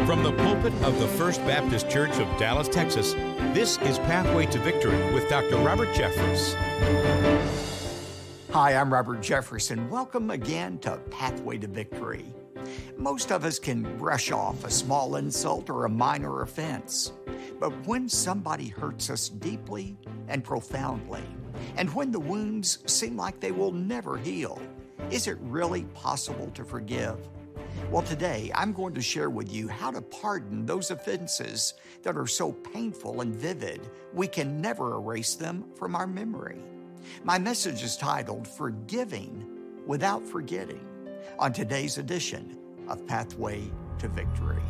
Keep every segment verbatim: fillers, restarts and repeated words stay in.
From the pulpit of the First Baptist Church of Dallas, Texas, this is Pathway to Victory with Doctor Robert Jeffress. Hi, I'm Robert Jeffress, and welcome again to Pathway to Victory. Most of us can brush off a small insult or a minor offense. But when somebody hurts us deeply and profoundly, and when the wounds seem like they will never heal, is it really possible to forgive? Well, today I'm going to share with you how to pardon those offenses that are so painful and vivid we can never erase them from our memory. My message is titled, Forgiving Without Forgetting, on today's edition of Pathway to Victory.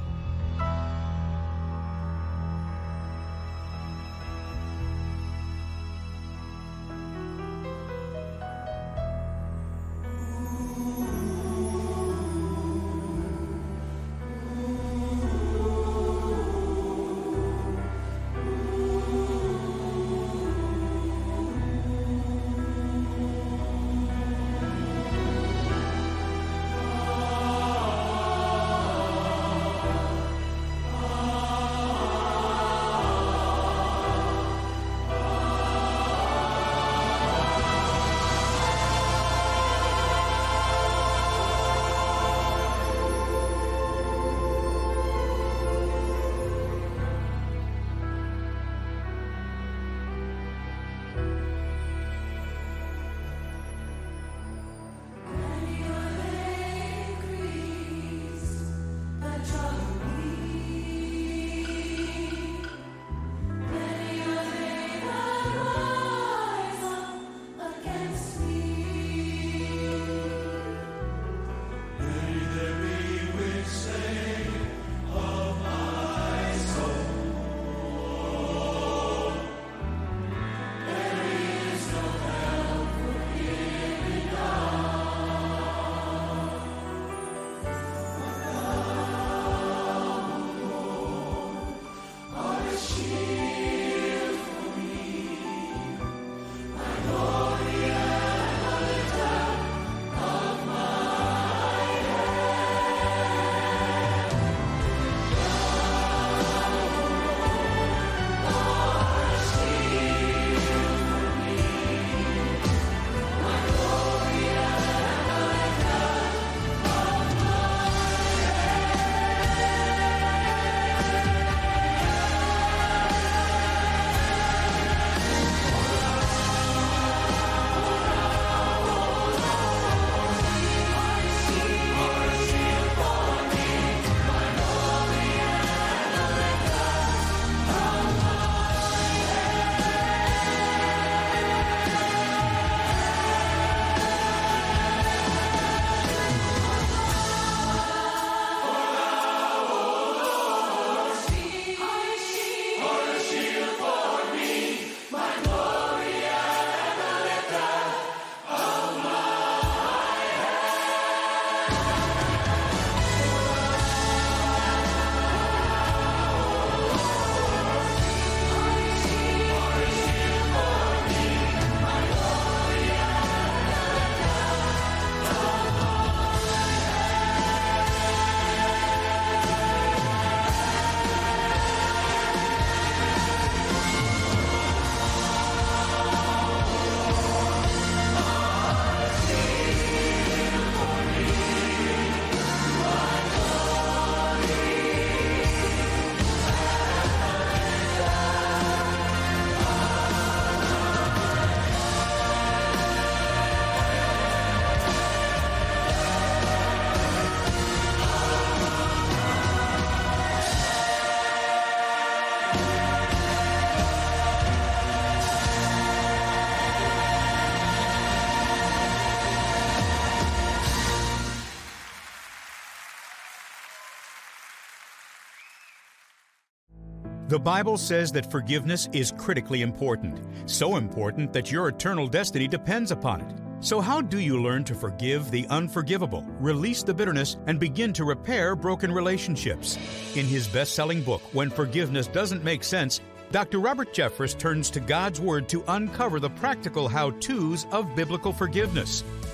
The Bible says that forgiveness is critically important, so important that your eternal destiny depends upon it. So how do you learn to forgive the unforgivable, release the bitterness, and begin to repair broken relationships? In his best-selling book, When Forgiveness Doesn't Make Sense, Doctor Robert Jeffress turns to God's Word to uncover the practical how-tos of biblical forgiveness.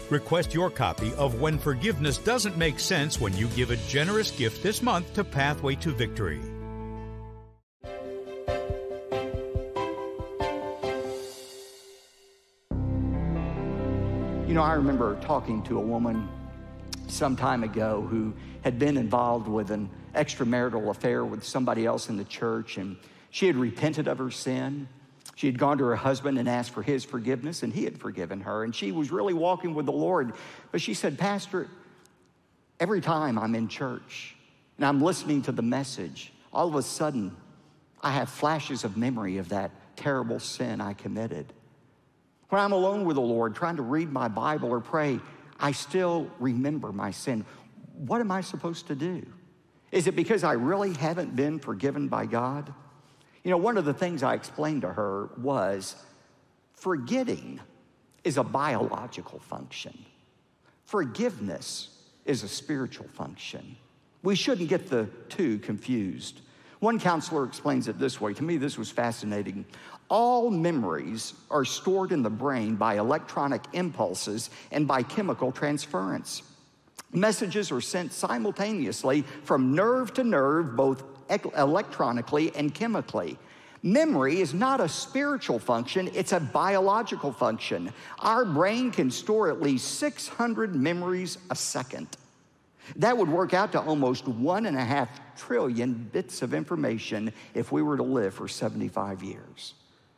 Request your copy of When Forgiveness Doesn't Make Sense when you give a generous gift this month to Pathway to Victory. You know, I remember talking to a woman some time ago who had been involved with an extramarital affair with somebody else in the church, and she had repented of her sin. She had gone to her husband and asked for his forgiveness, and he had forgiven her, and she was really walking with the Lord. But she said, Pastor, every time I'm in church and I'm listening to the message, all of a sudden I have flashes of memory of that terrible sin I committed. When I'm alone with the Lord, trying to read my Bible or pray, I still remember my sin. What am I supposed to do? Is it because I really haven't been forgiven by God? You know, one of the things I explained to her was forgetting is a biological function. Forgiveness is a spiritual function. We shouldn't get the two confused. One counselor explains it this way. To me, this was fascinating. All memories are stored in the brain by electronic impulses and by chemical transference. Messages are sent simultaneously from nerve to nerve, both electronically and chemically. Memory is not a spiritual function, it's a biological function. Our brain can store at least six hundred memories a second. That would work out to almost one and a half trillion bits of information if we were to live for seventy-five years.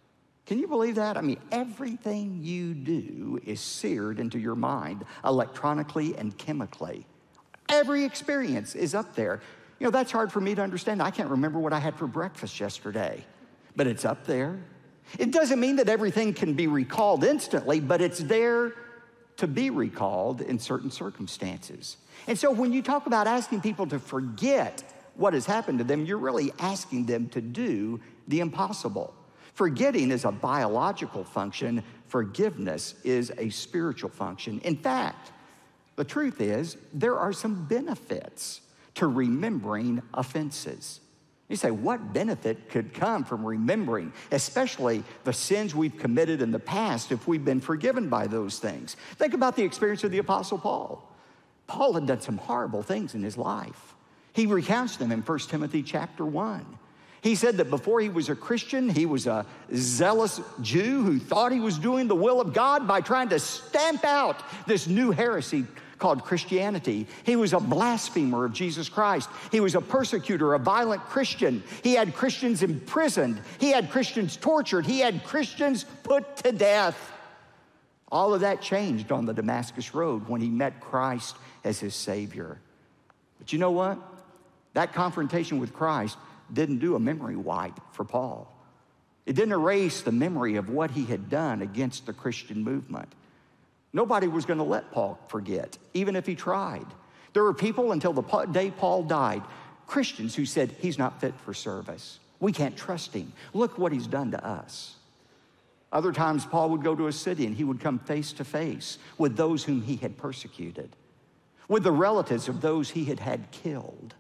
Can you believe that? I mean, everything you do is seared into your mind electronically and chemically. Every experience is up there. You know, that's hard for me to understand. I can't remember what I had for breakfast yesterday, but it's up there. It doesn't mean that everything can be recalled instantly, but it's there to be recalled in certain circumstances. And so when you talk about asking people to forget what has happened to them, you're really asking them to do the impossible. Forgetting is a biological function. Forgiveness is a spiritual function. In fact, the truth is, there are some benefits to remembering offenses. You say, what benefit could come from remembering, especially the sins we've committed in the past if we've been forgiven by those things? Think about the experience of the Apostle Paul. Paul had done some horrible things in his life. He recounts them in First Timothy chapter one. He said that before he was a Christian, he was a zealous Jew who thought he was doing the will of God by trying to stamp out this new heresy called Christianity. He was a blasphemer of Jesus Christ. He was a persecutor, a violent Christian. He had Christians imprisoned. He had Christians tortured. He had Christians put to death. All of that changed on the Damascus Road when he met Christ as his Savior. But you know what? That confrontation with Christ didn't do a memory wipe for Paul. It didn't erase the memory of what he had done against the Christian movement. Nobody was going to let Paul forget, even if he tried. There were people until the day Paul died, Christians who said, he's not fit for service. We can't trust him. Look what he's done to us. Other times, Paul would go to a city and he would come face to face with those whom he had persecuted, with the relatives of those he had had killed.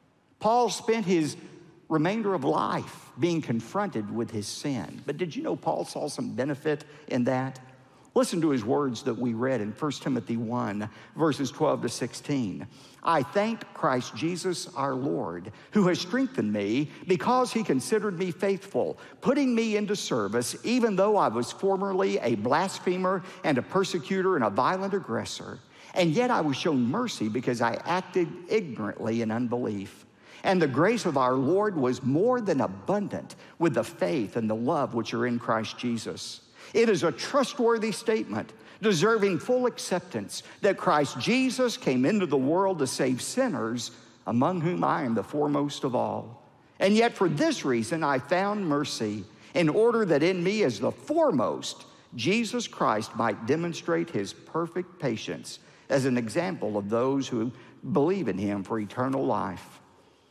Paul spent his remainder of life being confronted with his sin. But did you know Paul saw some benefit in that? Listen to his words that we read in First Timothy one, verses twelve to sixteen. I thank Christ Jesus our Lord, who has strengthened me because he considered me faithful, putting me into service, even though I was formerly a blasphemer and a persecutor and a violent aggressor. And yet I was shown mercy because I acted ignorantly in unbelief. And the grace of our Lord was more than abundant with the faith and the love which are in Christ Jesus. It is a trustworthy statement, deserving full acceptance, that Christ Jesus came into the world to save sinners, among whom I am the foremost of all. And yet for this reason I found mercy, in order that in me as the foremost, Jesus Christ might demonstrate his perfect patience as an example of those who believe in him for eternal life.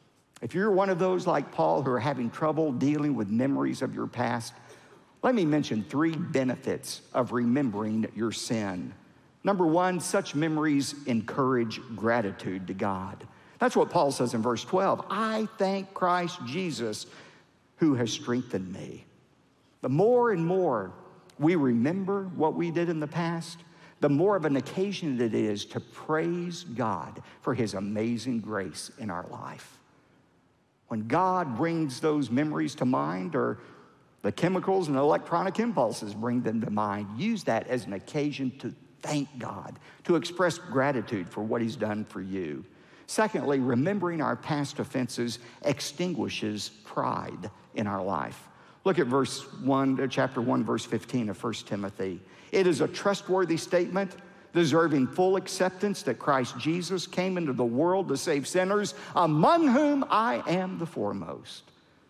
If you're one of those like Paul who are having trouble dealing with memories of your past, let me mention three benefits of remembering your sin. Number one, such memories encourage gratitude to God. That's what Paul says in verse twelve. I thank Christ Jesus who has strengthened me. The more and more we remember what we did in the past, the more of an occasion it is to praise God for his amazing grace in our life. When God brings those memories to mind, or the chemicals and electronic impulses bring them to mind, use that as an occasion to thank God, to express gratitude for what he's done for you. Secondly, remembering our past offenses extinguishes pride in our life. Look at verse one, chapter one, verse fifteen of First Timothy. It is a trustworthy statement, deserving full acceptance, that Christ Jesus came into the world to save sinners, among whom I am the foremost.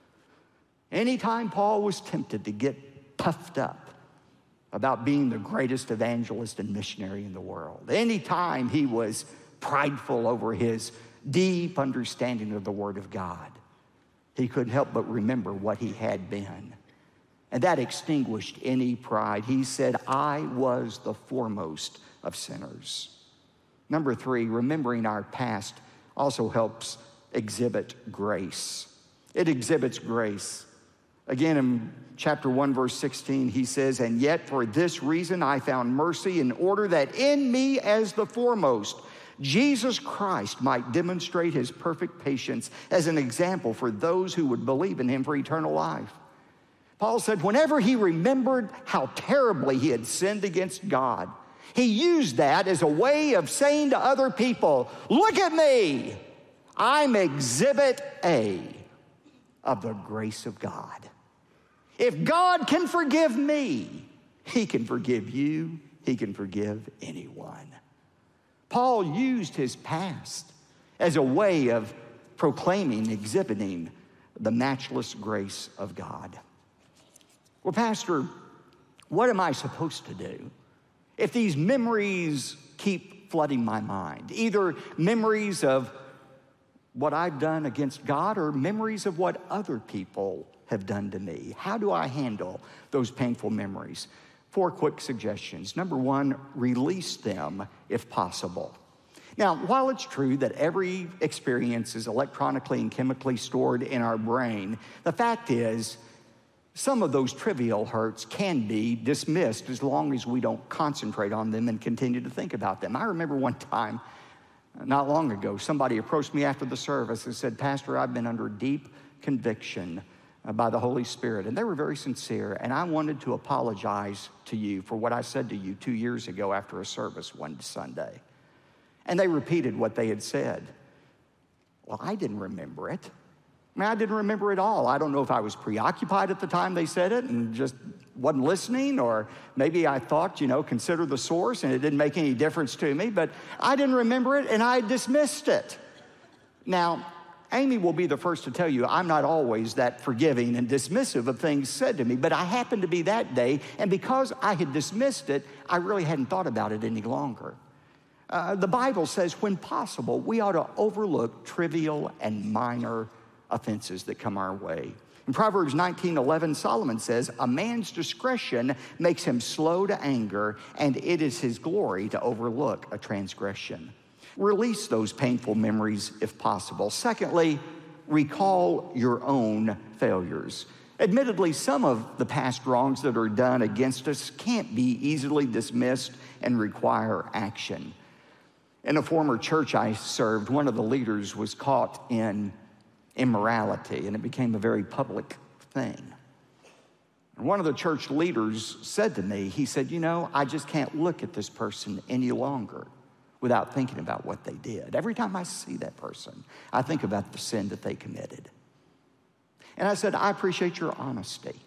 Anytime Paul was tempted to get puffed up about being the greatest evangelist and missionary in the world, anytime he was prideful over his deep understanding of the Word of God, he couldn't help but remember what he had been. And that extinguished any pride. He said, I was the foremost of sinners. Number three, remembering our past also helps exhibit grace. It exhibits grace. Again, in chapter one, verse sixteen, he says, and yet for this reason I found mercy, in order that in me as the foremost, Jesus Christ might demonstrate his perfect patience as an example for those who would believe in him for eternal life. Paul said whenever he remembered how terribly he had sinned against God, he used that as a way of saying to other people, look at me, I'm exhibit A of the grace of God. If God can forgive me, he can forgive you, he can forgive anyone. Paul used his past as a way of proclaiming, exhibiting the matchless grace of God. Well, Pastor, what am I supposed to do if these memories keep flooding my mind? Either memories of what I've done against God or memories of what other people have done to me. How do I handle those painful memories? Four quick suggestions. Number one, release them if possible. Now, while it's true that every experience is electronically and chemically stored in our brain, the fact is some of those trivial hurts can be dismissed as long as we don't concentrate on them and continue to think about them. I remember one time, not long ago, somebody approached me after the service and said, Pastor, I've been under deep conviction by the Holy Spirit. And they were very sincere, and I wanted to apologize to you for what I said to you two years ago after a service one Sunday. And they repeated what they had said. Well, I didn't remember it. I mean, I didn't remember it all. I don't know if I was preoccupied at the time they said it and just wasn't listening, or maybe I thought, you know, consider the source, and it didn't make any difference to me, but I didn't remember it, and I dismissed it. Now, Amy will be the first to tell you I'm not always that forgiving and dismissive of things said to me, but I happened to be that day, and because I had dismissed it, I really hadn't thought about it any longer. Uh, the Bible says, when possible, we ought to overlook trivial and minor offenses that come our way. In Proverbs nineteen eleven, Solomon says, a man's discretion makes him slow to anger, and it is his glory to overlook a transgression. Release those painful memories if possible. Secondly, recall your own failures. Admittedly, some of the past wrongs that are done against us can't be easily dismissed and require action. In a former church I served, one of the leaders was caught in immorality, and it became a very public thing. And one of the church leaders said to me, he said, you know, I just can't look at this person any longer without thinking about what they did. Every time I see that person, I think about the sin that they committed. And I said, I appreciate your honesty,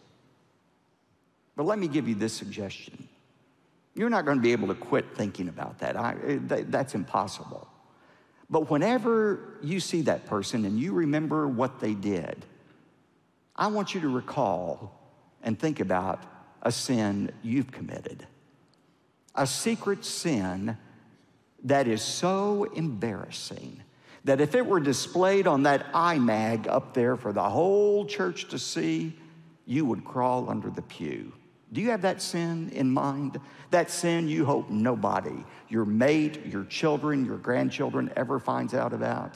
but let me give you this suggestion. You're not going to be able to quit thinking about that. I, that's impossible. But whenever you see that person and you remember what they did, I want you to recall and think about a sin you've committed. A secret sin that is so embarrassing that if it were displayed on that iMag up there for the whole church to see, you would crawl under the pew. Do you have that sin in mind? That sin you hope nobody, your mate, your children, your grandchildren ever finds out about?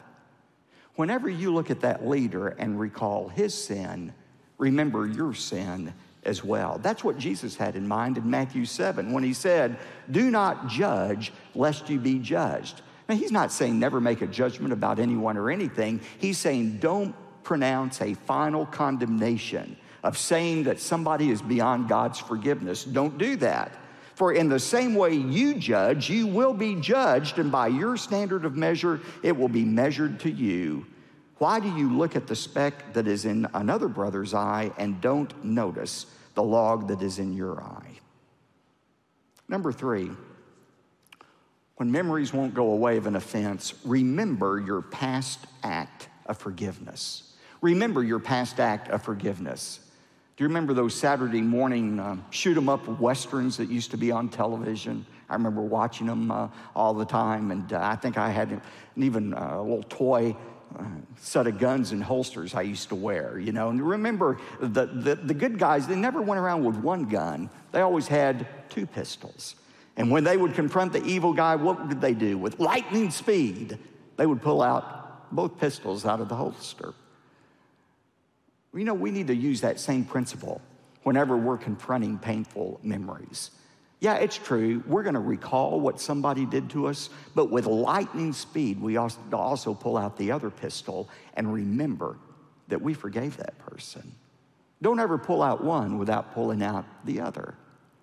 Whenever you look at that leader and recall his sin, remember your sin as well. That's what Jesus had in mind in Matthew seven when he said, do not judge lest you be judged. Now, he's not saying never make a judgment about anyone or anything. He's saying don't pronounce a final condemnation of saying that somebody is beyond God's forgiveness. Don't do that. For in the same way you judge, you will be judged, and by your standard of measure, it will be measured to you. Why do you look at the speck that is in another brother's eye and don't notice the log that is in your eye? Number three, when memories won't go away of an offense, remember your past act of forgiveness. Remember your past act of forgiveness. Do you remember those Saturday morning uh, shoot-em-up westerns that used to be on television? I remember watching them uh, all the time, and uh, I think I had an even uh, a little toy uh, set of guns and holsters I used to wear, you know. And remember, the, the, the good guys, they never went around with one gun. They always had two pistols. And when they would confront the evil guy, what did they do? With lightning speed, they would pull out both pistols out of the holster. You know, we need to use that same principle whenever we're confronting painful memories. Yeah, it's true. We're going to recall what somebody did to us, but with lightning speed, we also pull out the other pistol and remember that we forgave that person. Don't ever pull out one without pulling out the other.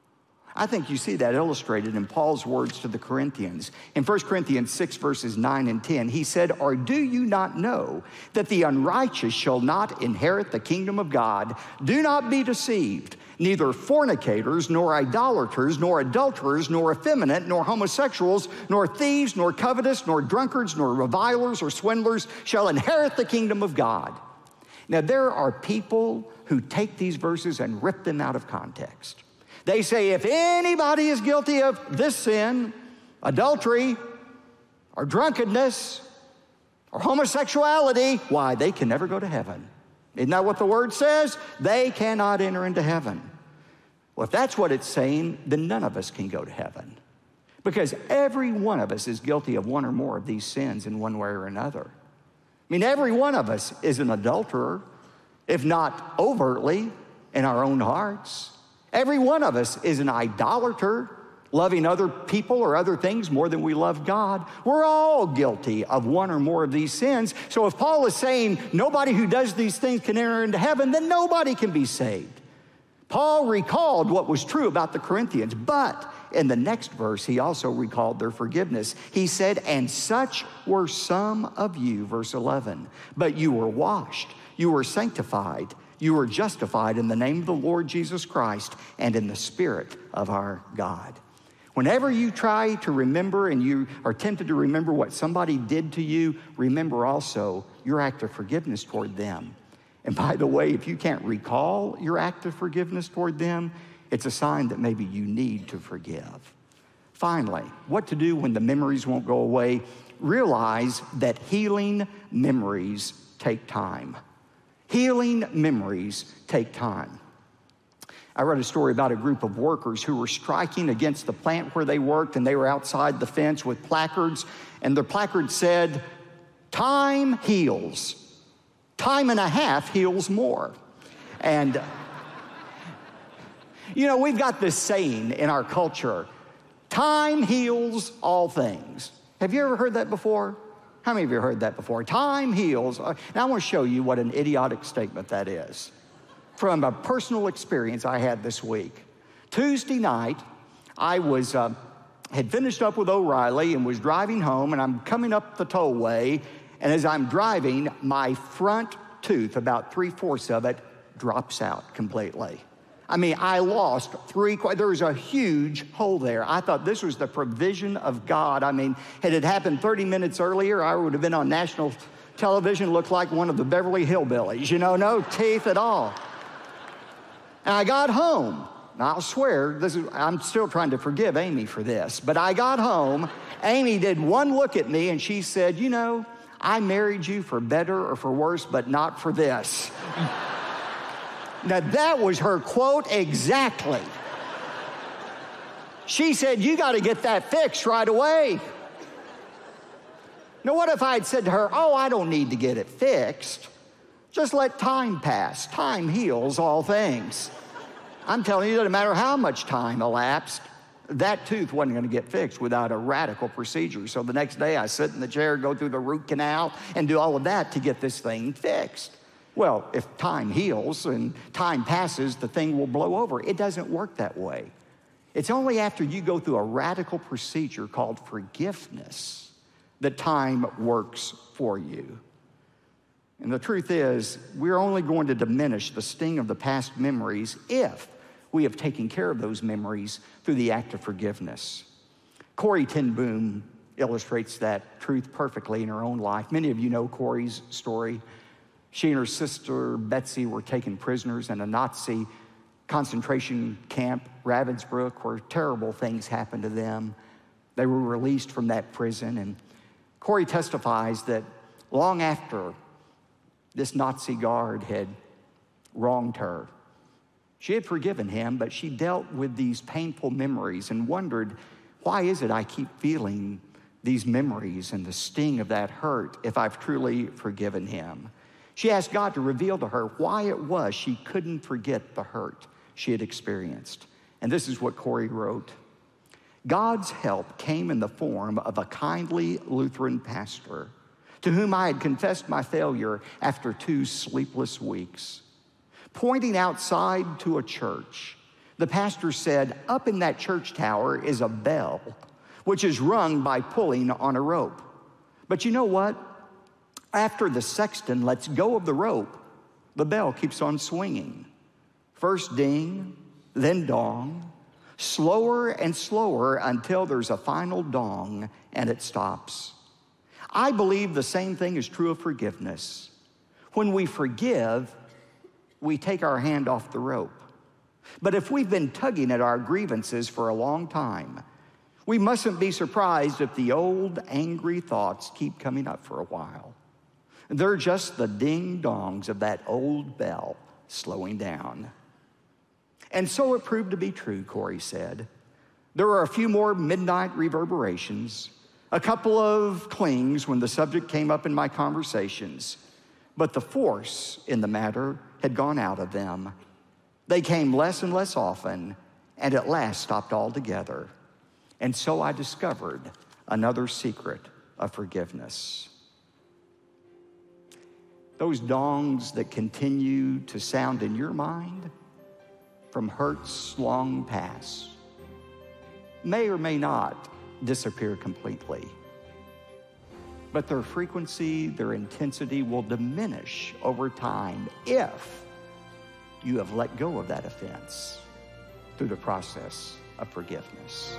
I think you see that illustrated in Paul's words to the Corinthians. In First Corinthians six, verses nine and ten, he said, or do you not know that the unrighteous shall not inherit the kingdom of God? Do not be deceived. Neither fornicators, nor idolaters, nor adulterers, nor effeminate, nor homosexuals, nor thieves, nor covetous, nor drunkards, nor revilers or swindlers shall inherit the kingdom of God. Now, there are people who take these verses and rip them out of context. They say if anybody is guilty of this sin, adultery, or drunkenness, or homosexuality, why, they can never go to heaven. Isn't that what the word says? They cannot enter into heaven. Well, if that's what it's saying, then none of us can go to heaven. Because every one of us is guilty of one or more of these sins in one way or another. I mean, every one of us is an adulterer, if not overtly, in our own hearts. Every one of us is an idolater, loving other people or other things more than we love God. We're all guilty of one or more of these sins. So if Paul is saying nobody who does these things can enter into heaven, then nobody can be saved. Paul recalled what was true about the Corinthians, but in the next verse, he also recalled their forgiveness. He said, and such were some of you, verse eleven, but you were washed, you were sanctified, you were justified in the name of the Lord Jesus Christ and in the Spirit of our God. Whenever you try to remember and you are tempted to remember what somebody did to you, remember also your act of forgiveness toward them. And by the way, if you can't recall your act of forgiveness toward them, it's a sign that maybe you need to forgive. Finally, what to do when the memories won't go away? Realize that healing memories take time. Healing memories take time. I read a story about a group of workers who were striking against the plant where they worked, and they were outside the fence with placards, and their placard said, time heals. Time and a half heals more. And, you know, we've got this saying in our culture, time heals all things. Have you ever heard that before? How many of you have heard that before? Time heals. Now I want to show you what an idiotic statement that is. From a personal experience I had this week. Tuesday night, I was uh, had finished up with O'Reilly and was driving home, and I'm coming up the tollway, and as I'm driving, my front tooth, about three-fourths of it, drops out completely. I mean, I lost three, there was a huge hole there. I thought this was the provision of God. I mean, had it happened thirty minutes earlier, I would have been on national television, looked like one of the Beverly Hillbillies, you know, no teeth at all. And I got home. Now, I'll swear, this is, I'm still trying to forgive Amy for this, but I got home, Amy did one look at me and she said, you know, I married you for better or for worse, but not for this. Now, that was her quote exactly. She said, you got to get that fixed right away. Now, what if I had said to her, oh, I don't need to get it fixed. Just let time pass. Time heals all things. I'm telling you, it doesn't matter how much time elapsed, that tooth wasn't going to get fixed without a radical procedure. So the next day I sit in the chair, go through the root canal, and do all of that to get this thing fixed. Well, if time heals and time passes, the thing will blow over. It doesn't work that way. It's only after you go through a radical procedure called forgiveness that time works for you. And the truth is, we're only going to diminish the sting of the past memories if we have taken care of those memories through the act of forgiveness. Corrie ten Boom illustrates that truth perfectly in her own life. Many of you know Corrie's story. She and her sister Betsy were taken prisoners in a Nazi concentration camp, Ravensbrück, where terrible things happened to them. They were released from that prison, and Corrie testifies that long after this Nazi guard had wronged her, she had forgiven him, but she dealt with these painful memories and wondered, why is it I keep feeling these memories and the sting of that hurt if I've truly forgiven him? She asked God to reveal to her why it was she couldn't forget the hurt she had experienced. And this is what Corrie wrote. God's help came in the form of a kindly Lutheran pastor to whom I had confessed my failure after two sleepless weeks. Pointing outside to a church, the pastor said, up in that church tower is a bell, which is rung by pulling on a rope. But you know what? After the sexton lets go of the rope, the bell keeps on swinging. First ding, then dong, slower and slower until there's a final dong and it stops. I believe the same thing is true of forgiveness. When we forgive, we take our hand off the rope. But if we've been tugging at our grievances for a long time, we mustn't be surprised if the old angry thoughts keep coming up for a while. They're just the ding-dongs of that old bell slowing down. And so it proved to be true, Corrie said. There were a few more midnight reverberations, a couple of clings when the subject came up in my conversations, but the force in the matter had gone out of them. They came less and less often, and at last stopped altogether. And so I discovered another secret of forgiveness. Those dongs that continue to sound in your mind from hurts long past may or may not disappear completely, but their frequency, their intensity will diminish over time if you have let go of that offense through the process of forgiveness.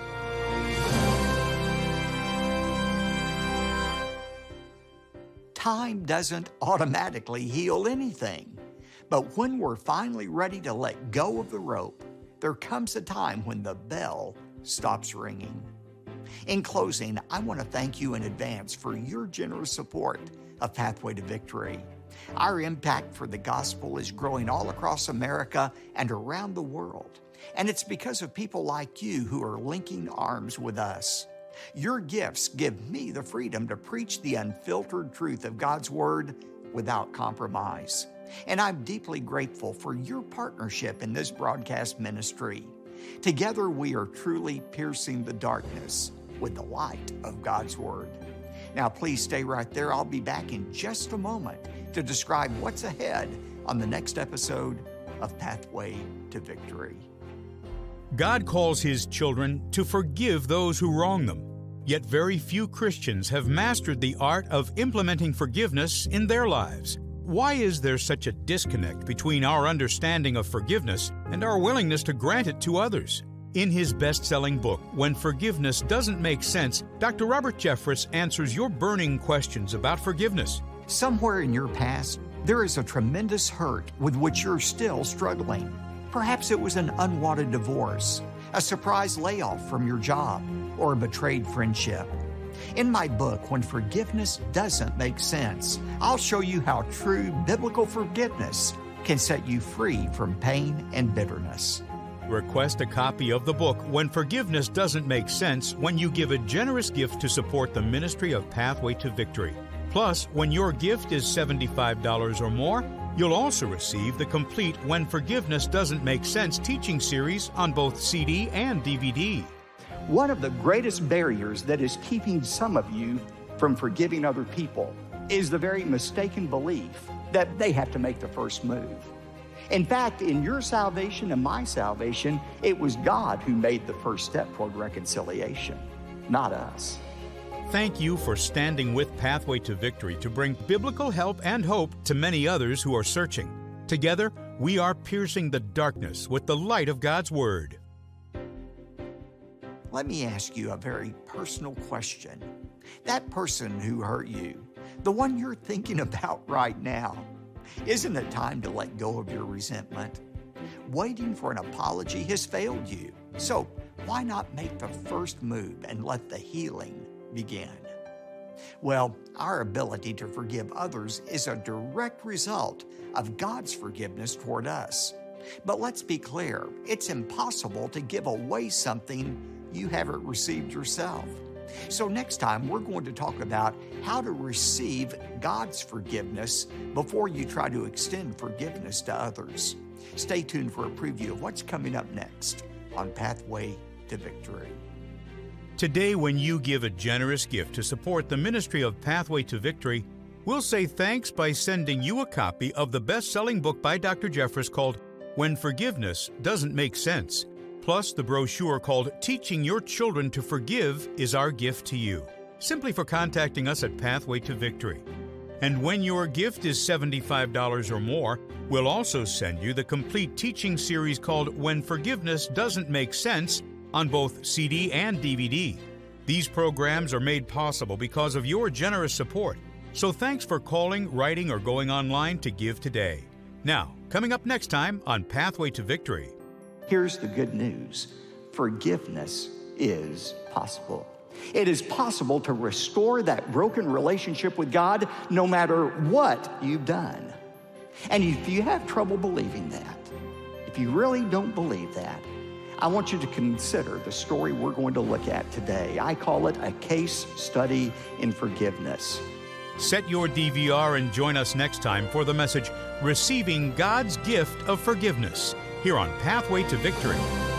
Time doesn't automatically heal anything, but when we're finally ready to let go of the rope, there comes a time when the bell stops ringing. In closing, I want to thank you in advance for your generous support of Pathway to Victory. Our impact for the gospel is growing all across America and around the world, and it's because of people like you who are linking arms with us. Your gifts give me the freedom to preach the unfiltered truth of God's Word without compromise. And I'm deeply grateful for your partnership in this broadcast ministry. Together, we are truly piercing the darkness with the light of God's Word. Now, please stay right there. I'll be back in just a moment to describe what's ahead on the next episode of Pathway to Victory. God calls His children to forgive those who wrong them. Yet very few Christians have mastered the art of implementing forgiveness in their lives. Why is there such a disconnect between our understanding of forgiveness and our willingness to grant it to others? In his best-selling book, When Forgiveness Doesn't Make Sense, Doctor Robert Jeffress answers your burning questions about forgiveness. Somewhere in your past, there is a tremendous hurt with which you're still struggling. Perhaps it was an unwanted divorce, a surprise layoff from your job, or a betrayed friendship. In my book, When Forgiveness Doesn't Make Sense, I'll show you how true biblical forgiveness can set you free from pain and bitterness. Request a copy of the book, When Forgiveness Doesn't Make Sense, when you give a generous gift to support the ministry of Pathway to Victory. Plus, when your gift is seventy-five dollars or more, You'll also receive the complete When Forgiveness Doesn't Make Sense teaching series on both C D and D V D. One of the greatest barriers that is keeping some of you from forgiving other people is the very mistaken belief that they have to make the first move. In fact, in your salvation and my salvation, it was God who made the first step toward reconciliation, not us. Thank you for standing with Pathway to Victory to bring biblical help and hope to many others who are searching. Together, we are piercing the darkness with the light of God's Word. Let me ask you a very personal question. That person who hurt you, the one you're thinking about right now, isn't it time to let go of your resentment? Waiting for an apology has failed you. So why not make the first move and let the healing begin? Well, our ability to forgive others is a direct result of God's forgiveness toward us. But let's be clear, it's impossible to give away something you haven't received yourself. So next time, we're going to talk about how to receive God's forgiveness before you try to extend forgiveness to others. Stay tuned for a preview of what's coming up next on Pathway to Victory. Today, when you give a generous gift to support the ministry of Pathway to Victory, we'll say thanks by sending you a copy of the best-selling book by Doctor Jeffress called When Forgiveness Doesn't Make Sense. Plus, the brochure called Teaching Your Children to Forgive is our gift to you, simply for contacting us at Pathway to Victory. And when your gift is seventy-five dollars or more, we'll also send you the complete teaching series called When Forgiveness Doesn't Make Sense on both C D and D V D. These programs are made possible because of your generous support. So thanks for calling, writing, or going online to give today. Now, coming up next time on Pathway to Victory. Here's the good news. Forgiveness is possible. It is possible to restore that broken relationship with God no matter what you've done. And if you have trouble believing that, if you really don't believe that, I want you to consider the story we're going to look at today. I call it a case study in forgiveness. Set your D V R and join us next time for the message, Receiving God's Gift of Forgiveness, here on Pathway to Victory.